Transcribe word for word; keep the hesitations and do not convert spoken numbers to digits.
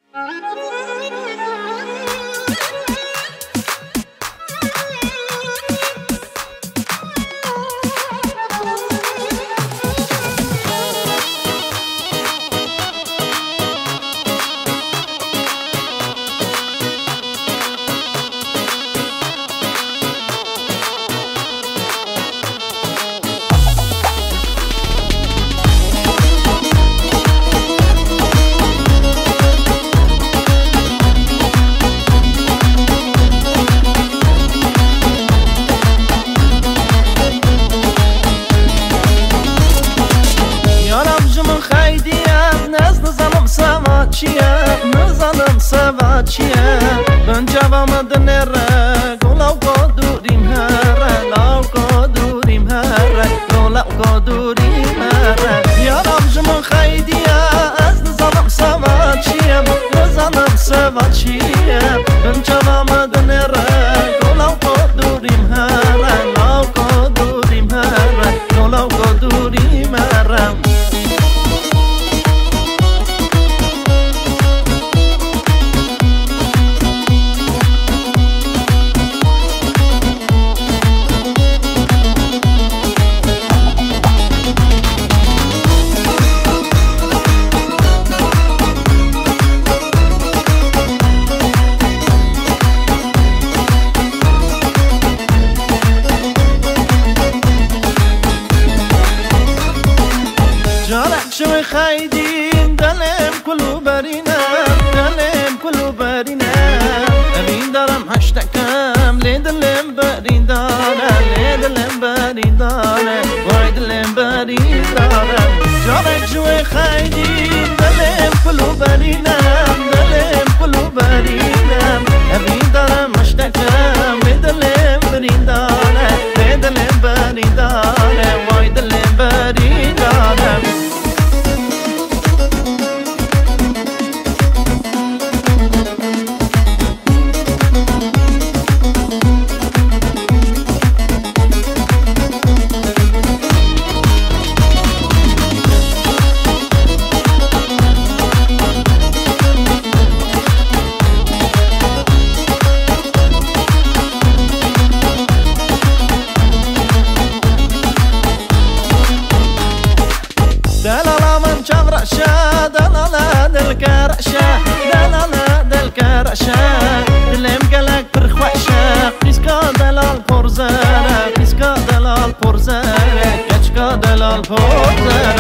نزانم سوا چیه من جوام دنره گلاو قدوریم هره لاو قدوریم هره گلاو قدوریم هره یارم جمون خیدیه از نزانم سوا چیه نزانم سوا چیه من جوام دنره گلاو قدوریم هره لاو قدوریم هره گلاو قدوریم هره شوي خايدين دلم كله برينا دلم كله برينا أبين درم هشتكم لدلم برين دانا لدلم برين دانا وايد دلم برين دانا جارك شوي خايدين دلم كله برينا دلم كله برينا أبين درم هشتكم لدلم برين دانا لدلم برين دانا وايد دلم برين دانا دلالا من شام رأشا دلالا دلك رأشا دلالا دلك رأشا دلم قلق برخوحشا قيسكا دلال بورزارة قيسكا دلال بورزارة كشكا دلال بورزارة